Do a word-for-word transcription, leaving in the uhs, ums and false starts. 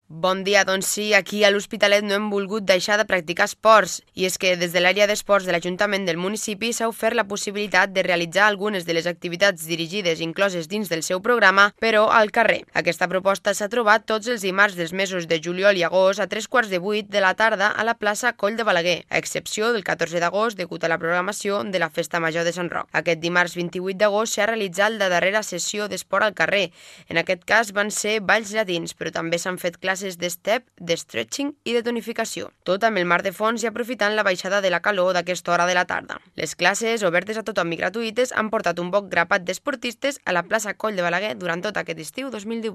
Bon dia, doncs sí, aquí a l'Hospitalet no hem volgut deixar de practicar esports, i és que des de l'àrea d'esports de l'Ajuntament del municipi s'ha ofert la possibilitat de realitzar algunes de les activitats dirigides incloses dins del seu programa, però al carrer. Aquesta proposta s'ha trobat tots els dimarts dels mesos de juliol i agost a tres quarts de vuit de la tarda a la plaça Coll de Balaguer, a excepció del catorze d'agost degut a la programació de la Festa Major de Sant Roc. Aquest dimarts vint-i-vuit d'agost s'ha realitzat la darrera sessió d'esport al carrer. En aquest cas van ser balls llatins, però també s'han fet classes de step, de stretching i de tonificació. Tot amb el mar de fons i aprofitant la baixada de la calor d'aquesta hora de la tarda. Les classes, obertes a tothom i gratuïtes, han portat un boc grapat d'esportistes a la plaça Coll de Balaguer durant tot aquest estiu dos mil divuit.